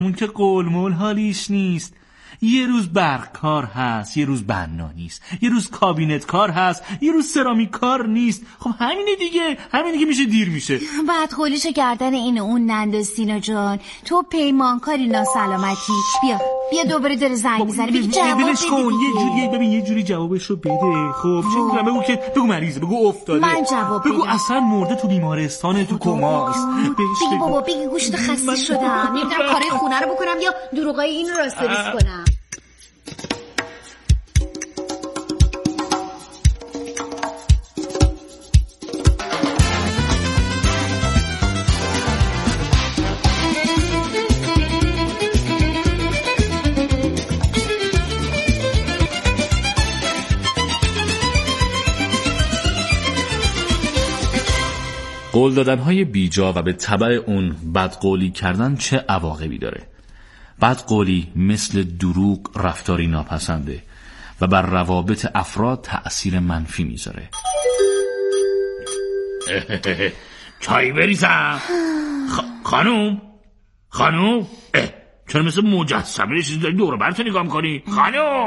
اون که قلمل حالیش نیست. یه روز برق کار هست، یه روز بنا نیست، یه روز کابینت کار هست، یه روز سرامیک کار نیست. خب همینه دیگه، همینه که میشه دیر میشه. بعد خودش گردن این اون نندازینا جان. تو پیمانکاری ناسلامتی. بیا دوباره داره زنگ میزنه. بگی جواب بده. یه جوری جوابش رو بده. خب چه میگم؟ بگو مریضه، بگو افتاده. من جواب بدم. بگو اصلا مرده تو بیمارستانه، تو کماست. بگی بابا، بگی گوشت خسته شدم، نمیدونم کارای خونه رو بکنم یا دروغای این رو راست‌وریز کنم. قول دادنهای بیجا و به تبع اون بدقولی کردن چه عواقبی داره؟ بدقولی مثل دروغ رفتاری ناپسنده و بر روابط افراد تأثیر منفی میذاره. چای بریزم؟ خانوم چرا مثل مجسمه یه چیزی داری دور برت نگاه میکنی؟ خانوم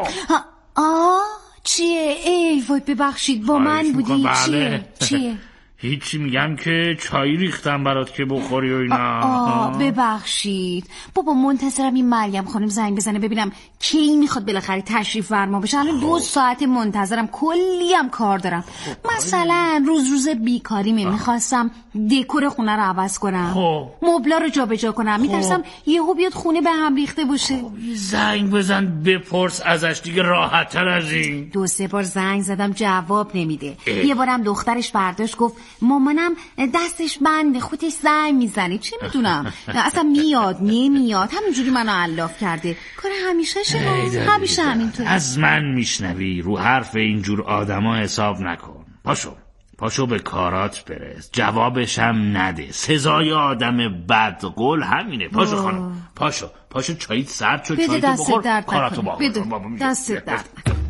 چیه؟ ای وای ببخشید، با من بودی؟ چیه؟ هیچی، میگم که چای ریختم برات که بخوری و اینا. ببخشید بابا، منتظرم این مریم خانم زنگ بزنه ببینم کی میخواد بالاخره تشریف فرما بشه. الان 2 ساعت منتظرم، کلی هم کار دارم. مثلا روز بیکاریمه، میخواستم دکور خونه رو عوض کنم، مبلا رو جابجا کنم، میترسم یهو بیاد خونه به هم ریخته باشه. زنگ بزن بپرس ازش دیگه، راحت تر از این. 2-3 بار زنگ زدم جواب نمیده. یه بارم دخترش برداشت گفت مامانم دستش بنده، خودش زنگ میزنه. چه میدونم اصلا میاد نمیاد، همینجوری منو علاف کرده. کار همیشه همینطور. از من میشنوی، رو حرف اینجور آدما حساب نکن. پاشو به کارات برس، جوابش هم نده. سزای آدم بدقول همینه. پاشو خانم، پاشو چاییت سرد شد، چاییتو بخور، کاراتو باقی. دستت درد.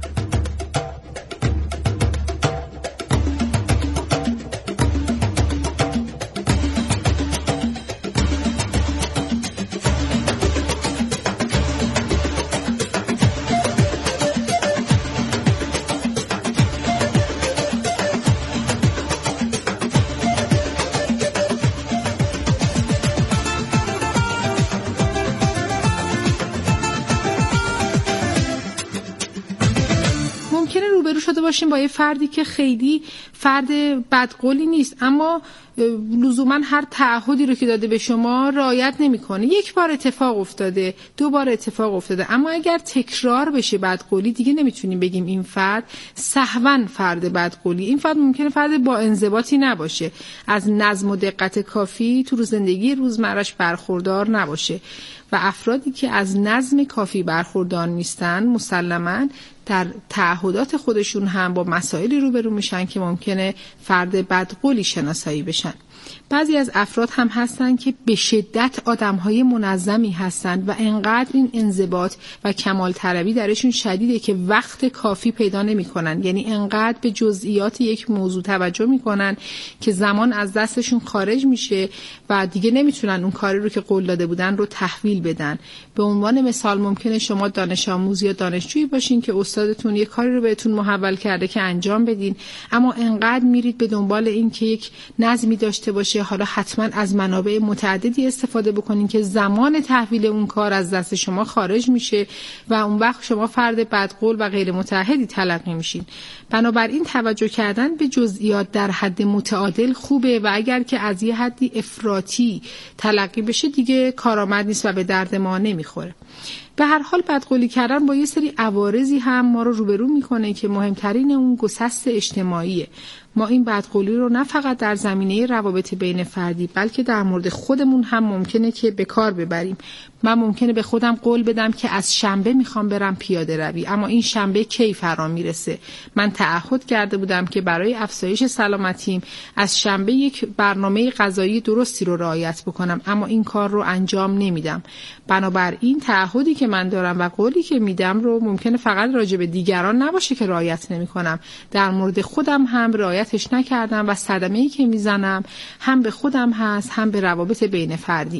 شده باشیم با یه فردی که خیلی فرد بدقولی نیست، اما لزوما هر تعهدی رو که داده به شما رعایت نمیکنه. 1 بار اتفاق افتاده، 2 بار اتفاق افتاده، اما اگر تکرار بشه بدقولی، دیگه نمیتونیم بگیم این فرد سهوا فرد بدقولی. این فرد ممکنه فرد با انضباطی نباشه، از نظم و دقت کافی تو زندگی روزمره‌اش برخوردار نباشه و افرادی که از نظم کافی برخوردار نیستن مسلماً در تعهدات خودشون هم با مسائلی روبرو میشن که ممکنه فرد بدقولی شناسایی بشن. بعضی از افراد هم هستن که به شدت آدمهای منظمی هستن و انقدر این انضباط و کمال طلبی درشون شدیده که وقت کافی پیدا نمی کنن. یعنی انقدر به جزئیات یک موضوع توجه می کنن که زمان از دستشون خارج میشه و دیگه نمیتونن اون کاری رو که قول داده بودن رو تحویل بدن. به عنوان مثال ممکنه شما دانش آموز یا دانشجویی باشین که استادتون یک کاری رو بهتون محول کرده که انجام بدین، اما انقدر میرید به دنبال این که یک نظمی داشته باشه، حالا حتما از منابع متعددی استفاده بکنین که زمان تحویل اون کار از دست شما خارج میشه و اون وقت شما فرد بدقول و غیر متعهدی تلقی میشین. بنابراین توجه کردن به جزئیات در حد متعادل خوبه و اگر که از یه حدی افراطی تلقی بشه دیگه کارآمد نیست و به درد ما نمیخوره. به هر حال بدقولی کردن با یه سری عوارضی هم ما رو روبرو میکنه که مهمترین اون گسست اجتماعیه. ما این بدقولی رو نه فقط در زمینه روابط بین فردی بلکه در مورد خودمون هم ممکنه که به کار ببریم. من ممکنه به خودم قول بدم که از شنبه میخوام برم پیاده روی، اما این شنبه کی فرا میرسه؟ من تعهد کرده بودم که برای افزایش سلامتیم از شنبه یک برنامه غذایی درستی رو رعایت بکنم، اما این کار رو انجام نمیدم. بنابراین تعهدی که من دارم و قولی که میدم رو ممکنه فقط راجع به دیگران نباشه که رعایت نمیکنم، در مورد خودم هم رعایتش نکردم و صدمه‌ای که میزنم هم به خودم هست هم به روابط بین فردی.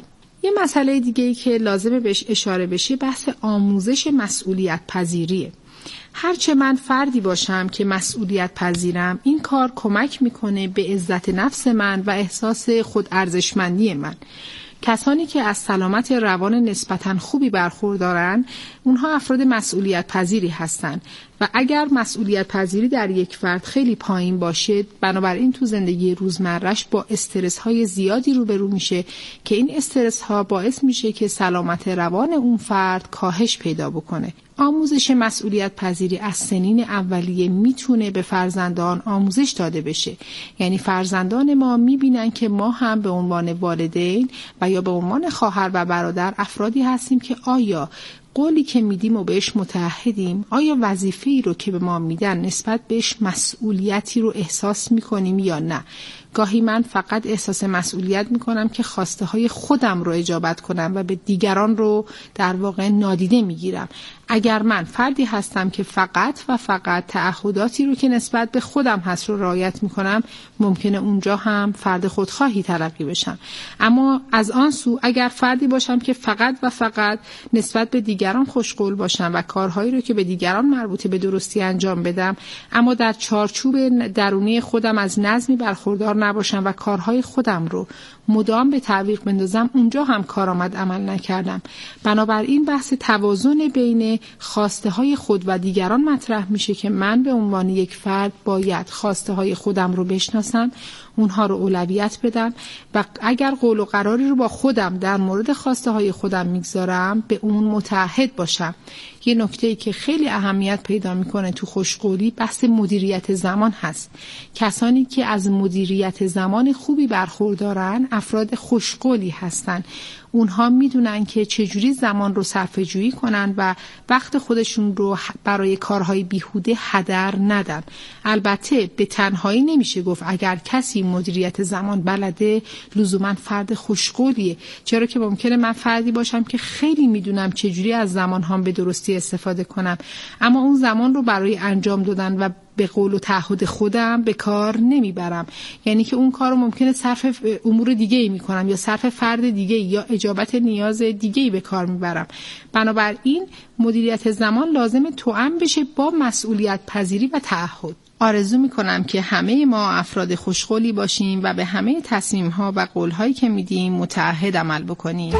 یه مسئله دیگه‌ای که لازمه بهش اشاره بشه بحث آموزش مسئولیت پذیریه. هرچه من فردی باشم که مسئولیت پذیرم، این کار کمک میکنه به عزت نفس من و احساس خود ارزشمندی من. کسانی که از سلامت روان نسبتاً خوبی برخوردارن، اونها افراد مسئولیت پذیری هستن و اگر مسئولیت پذیری در یک فرد خیلی پایین باشه، بنابراین تو زندگی روزمره‌اش با استرس های زیادی روبرو میشه که این استرس ها باعث میشه که سلامت روان اون فرد کاهش پیدا بکنه. آموزش مسئولیت پذیری از سنین اولیه میتونه به فرزندان آموزش داده بشه. یعنی فرزندان ما میبینن که ما هم به عنوان والدین و یا به عنوان خواهر و برادر افرادی هستیم که آیا قولی که میدیم و بهش متعهدیم، آیا وظیفه‌ای رو که به ما میدن نسبت بهش مسئولیتی رو احساس میکنیم یا نه. گاهی من فقط احساس مسئولیت میکنم که خواسته های خودم رو اجابت کنم و به دیگران رو در واقع نادیده میگیرم. اگر من فردی هستم که فقط و فقط تعهداتی رو که نسبت به خودم هست رو رعایت میکنم، ممکنه اونجا هم فرد خودخواهی تلقی بشم. اما از آن سو اگر فردی باشم که فقط و فقط نسبت به دیگران خوشقول باشم و کارهایی رو که به دیگران مربوطه به درستی انجام بدم، اما در چارچوب درونی خودم از نظمی برخوردار نباشم و کارهای خودم رو مدام به تعویق بندازم، اونجا هم کارآمد عمل نکردم. بنابراین بحث توازن بین خواسته های خود و دیگران مطرح میشه که من به عنوان یک فرد باید خواسته های خودم رو بشناسم، اونها رو اولویت بدم و اگر قول و قراری رو با خودم در مورد خواسته های خودم میگذارم، به اون متعهد باشم. یه نکته‌ای که خیلی اهمیت پیدا میکنه تو خوشقولی بحث مدیریت زمان هست. کسانی که از مدیریت زمان خوبی برخوردارن افراد خوشقولی هستن. اونها میدونن که چجوری زمان رو صرفه جویی کنن و وقت خودشون رو برای کارهای بیهوده هدر ندن. البته به تنهایی نمیشه گفت اگر کسی مدیریت زمان بلده لزوما فرد خوشقولیه، چرا که ممکنه من فردی باشم که خیلی میدونم چجوری از زمان هم به درستی استفاده کنم، اما اون زمان رو برای انجام دادن و به قول و تعهد خودم به کار نمیبرم. یعنی که اون کار رو ممکنه صرف امور دیگه‌ای میکنم یا صرف فرد دیگه‌ای یا اجابت نیاز دیگه‌ای به کار میبرم. بنابراین مدیریت زمان لازمه توأم بشه با مسئولیت پذیری و تعهد. آرزو میکنم که همه ما افراد خوشقولی باشیم و به همه تصمیم‌ها و قول‌هایی که میدیم متعهد عمل بکنیم.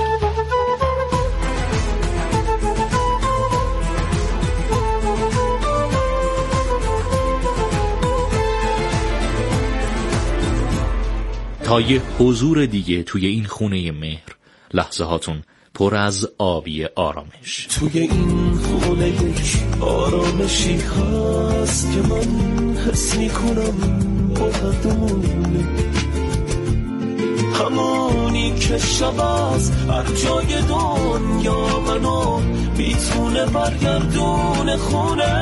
تا یه حضور دیگه توی این خونه مهر، لحظه هاتون پر از آبی آرامش. توی این خونه یک آرامشی هست که من حس میکنم باهدونه، همونی که شب از هر جای دنیا منو میتونه برگردونه خونه.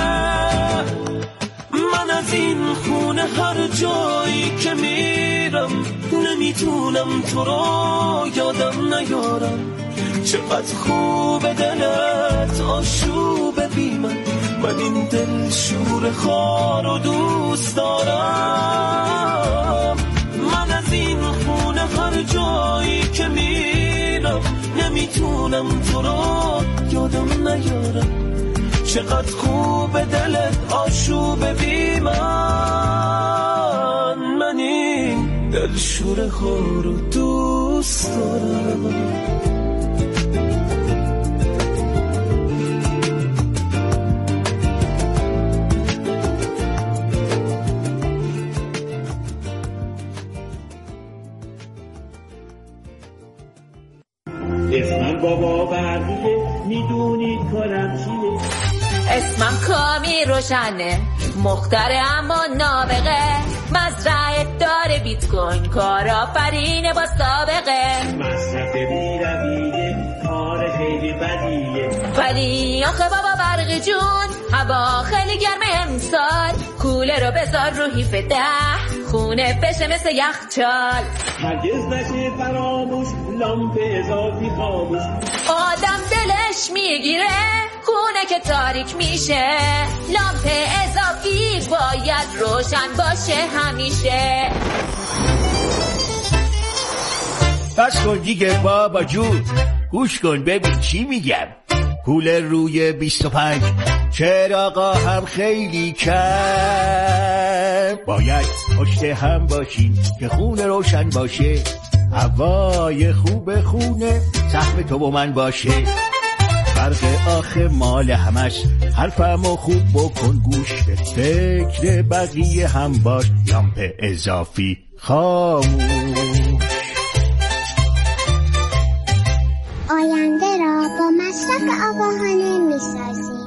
من از این خونه هر جایی که میرم نمیتونم تو رو یادم نیارم. چقدر خوب دلت آشوب بی من این دل شور خار و دوست دارم. من از این خونه هر جایی که میرم نمیتونم تو رو یادم نیارم. چقدر خوب دلت آشوب بی من این دل شور خار رو دوست دارم. اسمم بابا بردیه میدونید کارم چیه. اسمم کامی روشنه، مختره اما نابغه، مزرعه داره بیت کوین، کارآفرینه با سابقه، مصرف بی‌رویه کار خیلی بدیه. ولی آخه بابا برقی جون هوا خیلی گرمه امسال، کوله رو بذار رو هیف 10 خونه بشه مثل یخچال. هرگز نشه فراموش لامپ اضافی خاموش، آدم دلش میگیره خونه که تاریک میشه، لامپ اضافی باید روشن باشه همیشه. بس کن دیگه بابا جون، گوش کن ببین چی میگم. کولر روی 25، چراغا هم خیلی کم. باید پشت هم باشین که خونه روشن باشه، هوای خوب خونه سهم تو و من باشه. فرق آخه مال همش، حرفمو خوب بکن گوش به، فکر بقیه هم باش، لامپ اضافی خاموش. آینده را با مصرف آگاهانه می‌سازیم.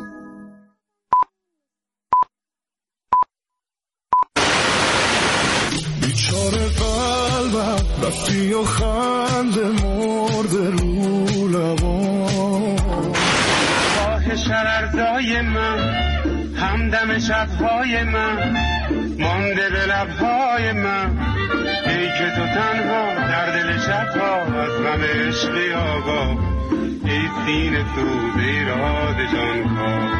بیچاره قلبم رفتی و خنده مرده رو لبام. آه شررزای من، همدم شبهای من، مانده به لبهای من. ای که تو تنها در دل شبها از غم عشقی آگاه، ای سینه سوز ایراد جانکاه.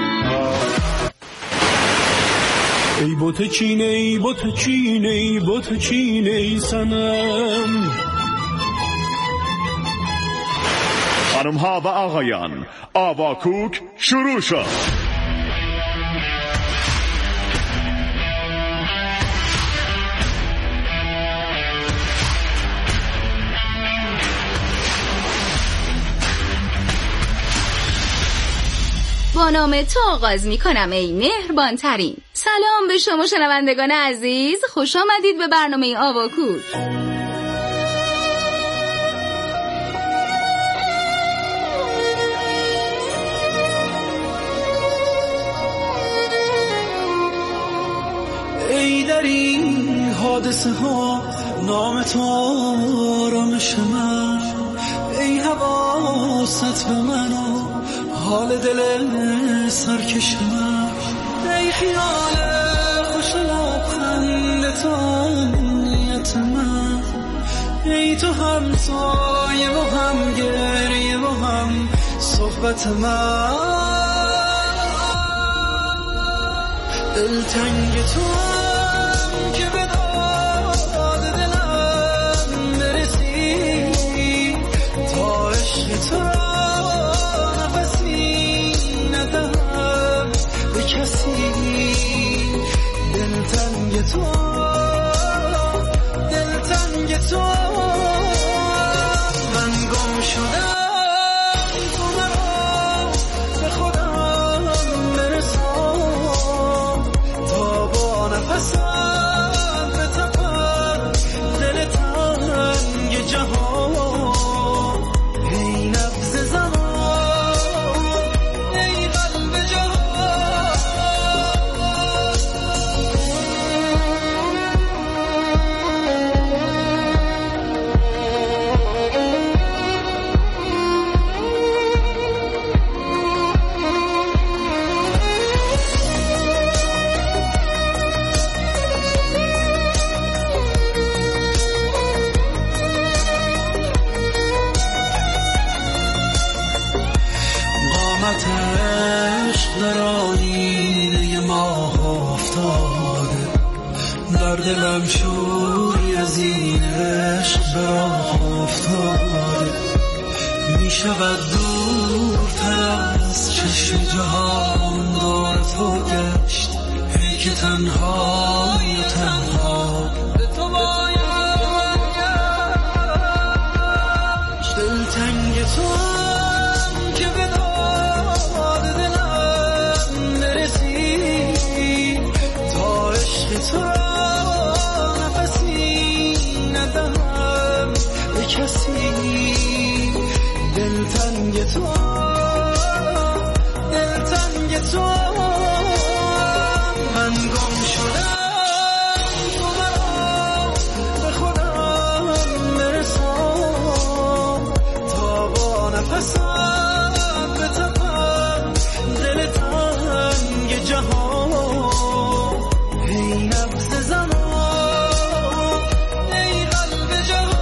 ای بوت چینه، ای بوت چینه، ای بوت چینه ای سنم. خانم ها و آقایان، آواکوک شروع شد. با نام تو آغاز می کنم ای مهربان ترین. سلام به شما شنوندگان عزیز، خوش آمدید به برنامه آواکوک. ای در این حادثه ها نام تو آرامش من، ای حواست به من و حال دل سرکش من، ای خیال خوش لبخند تو نیت من، ای تو هم سایه و هم گریه و هم صحبت من. دلتنگ تو هم که به داد دلم برسی، تا عشق تو نفسی ندهم به کسی. دلتنگ تو، دلتنگ تو، من گم شدم. تو مرا به خودم برسان، تا با نفسم به تپم دل تنگ جهان. ای نبض زمان، ای قلب جهان. قامت عشق در آینه ماه افتاده، در دلم شوری از این عشق به راه افتاده. می شود دورتر از چشم جهان دار تو گشت، ای که تنهای و تنها به تو باید گشت. دلتنگ تو هم که به داد دلم برسی، تا عشق تو نفسی ندهم به کسی. دلتنگ تو، دلتنگ تو، من گم شدم. تو مرا به خودم برسان، تا با نفسم به تپم دل تنگ جهان. ای نبض زمان، ای قلب جهان.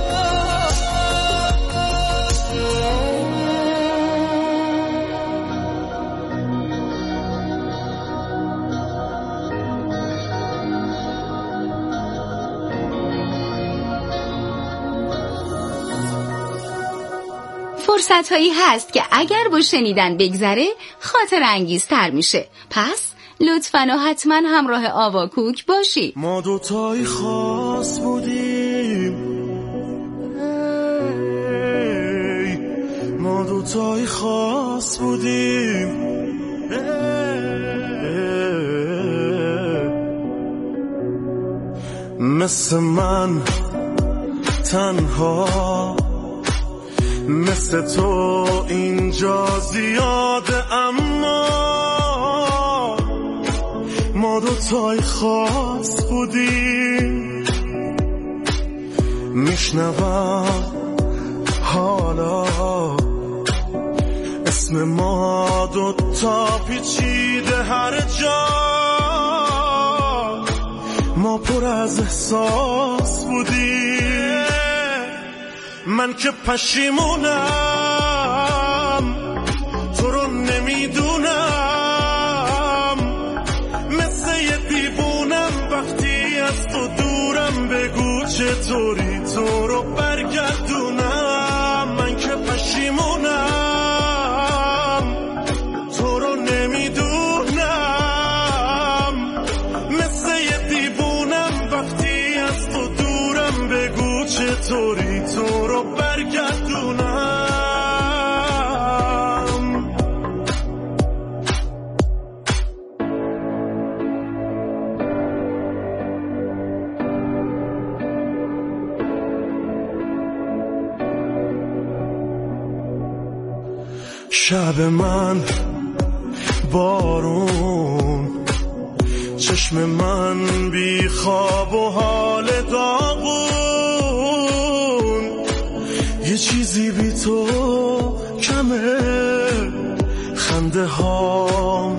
فرصت‌هایی هست که اگر با شنیدن بگذره خاطر انگیزتر میشه. پس لطفاً و حتما همراه آواکوک باشی. ما دوتایی خاص بودیم، ما دوتایی خاص بودیم، مثل من تنها، مثل تو اینجا زیاده، اما ما دوتای خاص بودیم. میشنوم حالا اسم ما دوتا پیچیده هر جا، ما پر از احساس بودیم. من که پشیمونم تو رو نمیدونم، مثل یه دیوونم وقتی از تو دورم، بگو چطوری تو رو برگردونم. من که پشیمونم تو رو نمیدونم، مثل یه دیوونم وقتی از تو دورم، بگو چطوری تو رو برگردونم. شب من بارون، چشم من بی خواب و حال داغون، یه چیزی بی تو کمه، خنده هام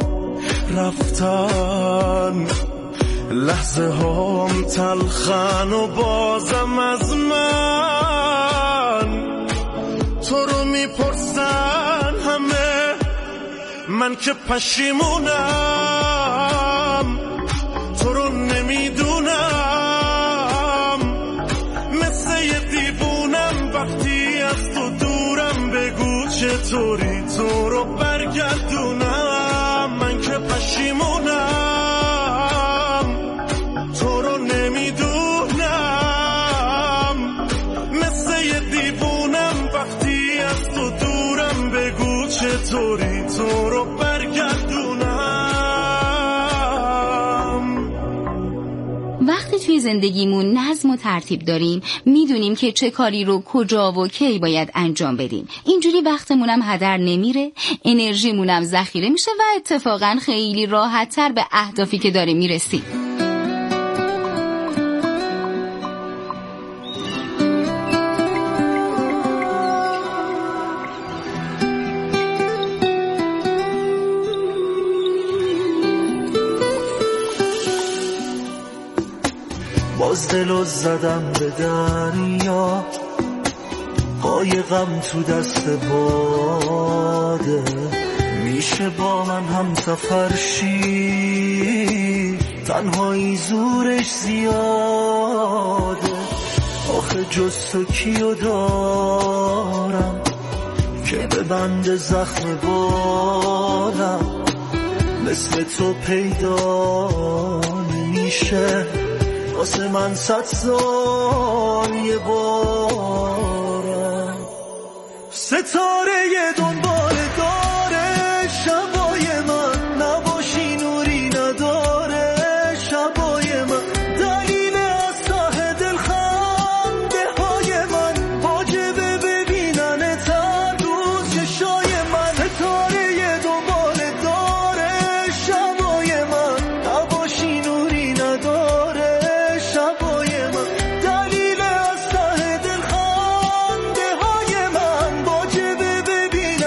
رفتن، لحظه هام تلخن و بازم از من تو رو میپرسن همه. من که پشیمونم تو رو نمیدونم، مثل یه دیوونم وقتی از تو دورم، بگو چطوری تو رو برگردونم. من که پشیمونم تو رو نمیدونم، مثل یه دیوونم وقتی از تو دورم، بگو چطوری تو رو برگردونم. وقتی توی زندگیمون نظم و ترتیب داریم، میدونیم که چه کاری رو کجا و کی باید انجام بدیم. اینجوری وقتمونم هدر نمیره، انرژیمونم ذخیره میشه و اتفاقا خیلی راحت تر به اهدافی که داریم میرسیم. باز دلو زدم به دریا، قایقم تو دست باده، میشه با من هم سفر شی، تنهایی زورش زیاده. آخه جز تو کیو دارم که به بند زخم بالم، مثل تو پیدا نمیشه واسه من 100 سال یه بارم. ستاره دنبال داره شبای من، نباشی نوری نداره شبای من، دلیل از ته دل خنده های من، واجبه ببینن تر روز چشای من. ستاره دنبال داره شبای من، نباشی نوری نداره شبای من، دلیل از ته دل خنده های من، واجبه ببینن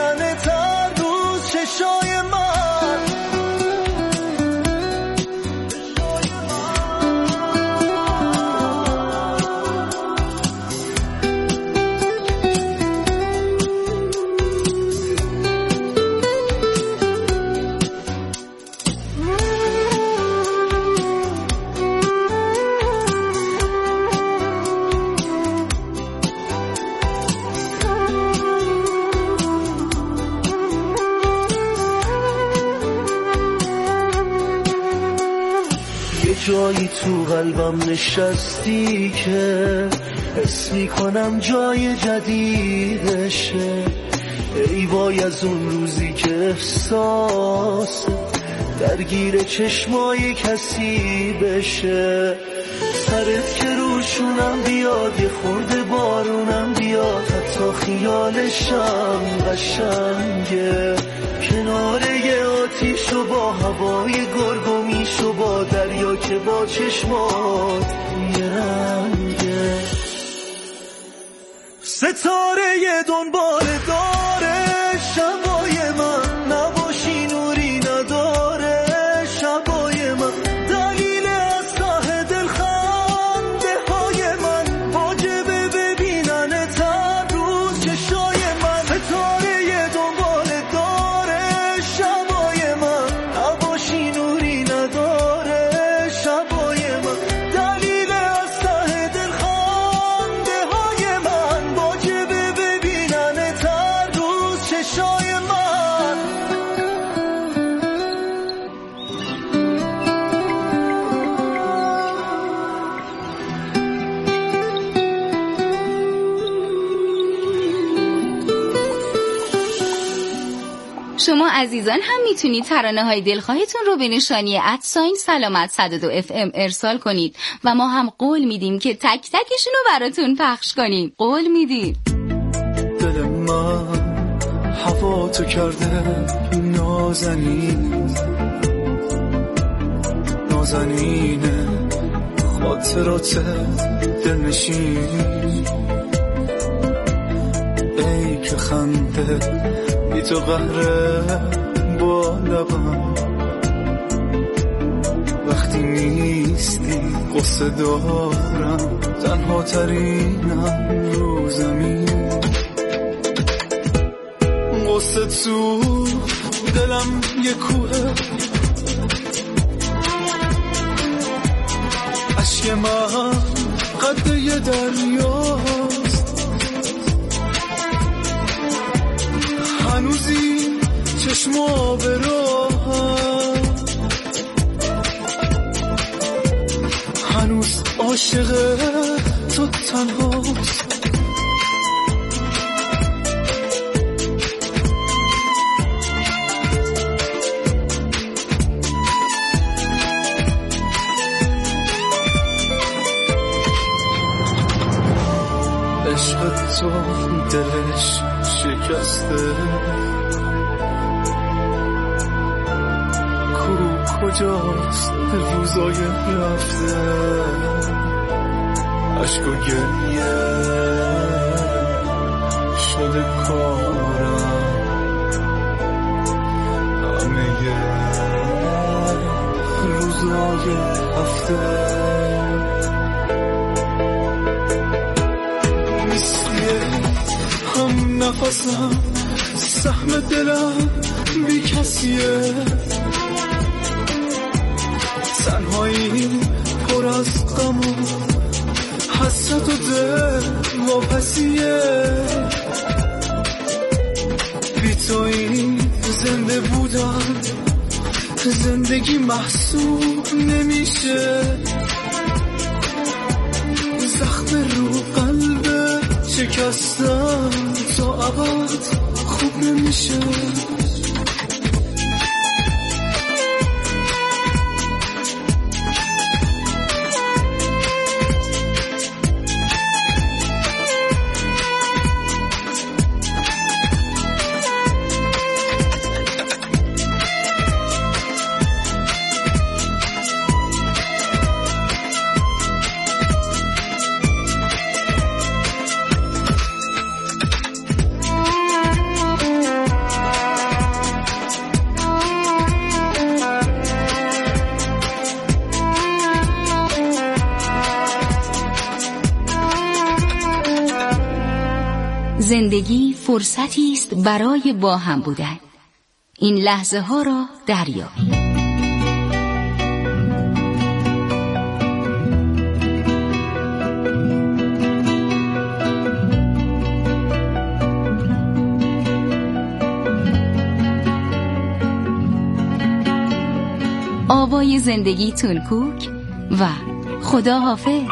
جایی تو قلبم نشستی که حس میکنم جای جدیدشه. ای وای از اون روزی که احساس درگیر چشمای کسی بشه. سرت که روشونم بیاد، یه خورده بارونم بیاد، حتی خیالشم قشنگه. کنار یه آتیش و با هوای گرگومیش و با دریا که با چشمات یه رنگه. ستاره یه دنبال داره شبای من، نباشی نوری نداره شبای من. دلیل از ته دل خنده های من، واجبه ببیننت هر روز چشای من. ستاره یه دنبال داره شبای من، نباشی نوری نداره شبای من. دلیل از ته دل خنده های من، واجبه ببیننت هر روز چشای من. شما عزیزان هم میتونید ترانه های دلخواهتون رو به نشانی @سلامت102 FM ارسال کنید و ما هم قول میدیم که تک تکشون رو براتون پخش کنیم. قول میدیم. دل من هوا تو کرده نازنین، نازنینه خاطرات دلنشین. ای که خنده بی تو قهره با لبم، وقتی نیستی قصه دارم، تنها ترینم رو زمین. قصه تو دلم یه کوه، عشق من قد یه دریاست. هنوزی چشما به راهم، هنوز عاشق تو تنهاست. عشق تو دلش شکسته، کجاست روزای رفته، عشق و گریه شده کارم. همه روزای هفته نیستیه، هم نفسم سهم دلم بی کسیه. تنهایی پر از غم و حسرت و دل واپسیه. بی تو این زنده بودن زندگی محسوب نمیشه. زخم رو قلب شکستم تا ابد خوب نمیشه. زندگی فرصتی است برای با هم بودن. این لحظه ها را دریابید. آوای زندگی تونکوک و خدا حافظ.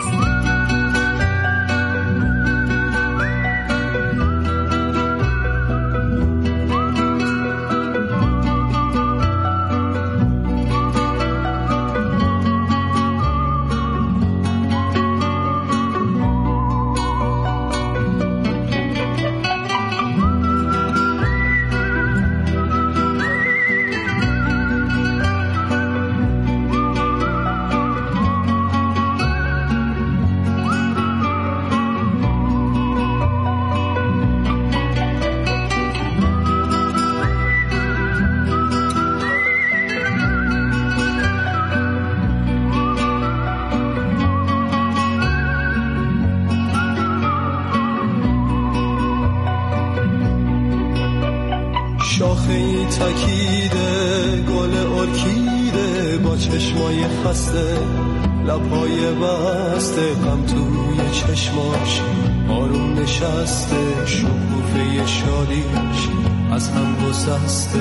شاخه‌ای تکیده گل ارکیده با چشمای خسته لبهای بسته غم توی چشماش آروم نشسته شکوفه شادیش از هم گسسته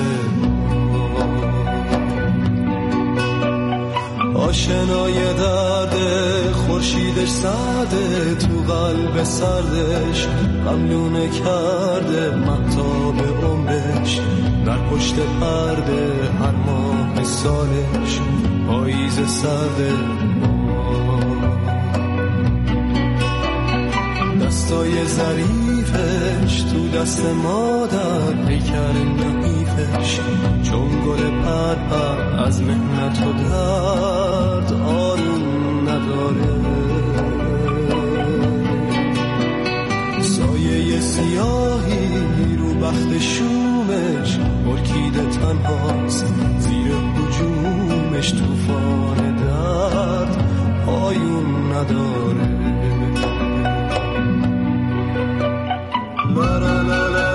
آشنای درده خورشیدش سرده تو قلب سردش غملونه کرده مهتاب عمرش در پشت پرده هر ماه سالش پاییز سرده دستای ظریفش تو دست مادر پیکر نحیفش چون گل پرپر از محنت و درد آروم نداره سایه سیاهی رو بخت شومش ارکیده تنهاست زیر هجومش طوفان درد پایون نداره لا لا لا لا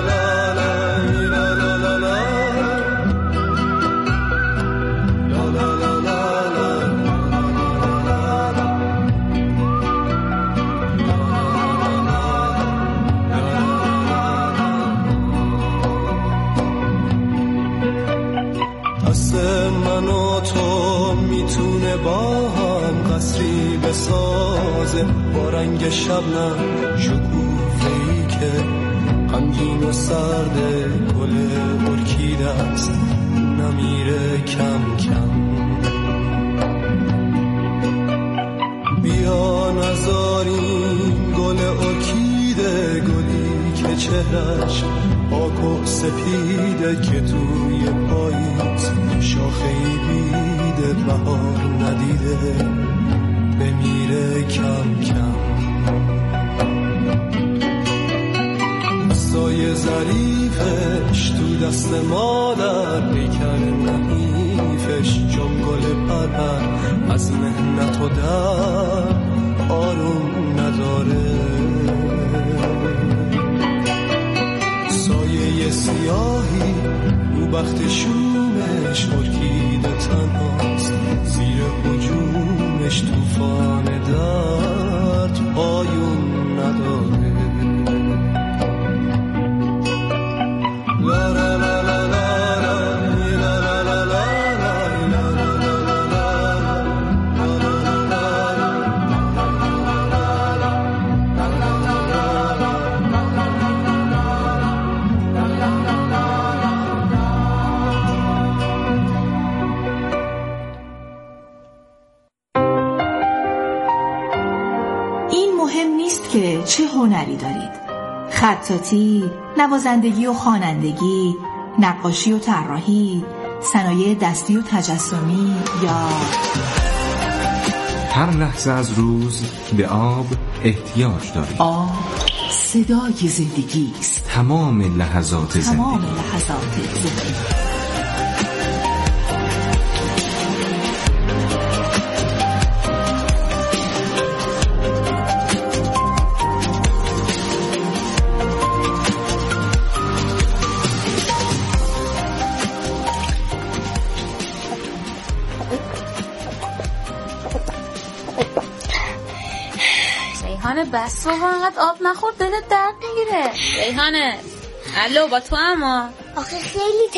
من و تو میتونه با هم قصری بسازه با رنگ شبنم شکوفه‌ای که غمگین و سرده گل ارکیده است نمیره کم کم بیا نذاریم گل ارکیده گلی که چهرش پاک و سپیده که توی پاییز شاخه‌ای بیده بهار ندیده بمیره کم کم دستای ظریفش تو دست مادر پیکر نحیفش چون گل پرپر از محنت و درد آروم نداره سایه سیاهی رو بخت شومش ارکیده تنهاست زیر هجومش طوفان درد پایون نداره لا لا لا لا که چه هنری دارید؟ خطاطی، نوازندگی و خوانندگی، نقاشی و طراحی، صنایع دستی و تجسمی یا هر لحظه از روز به آب احتیاج دارید. آب صدای زندگی است. تمام لحظات زندگی. ریحانه بس بابا انقدر آب نخور دلت درد میگیره. ریحانه الو با تو اما آخه خیلی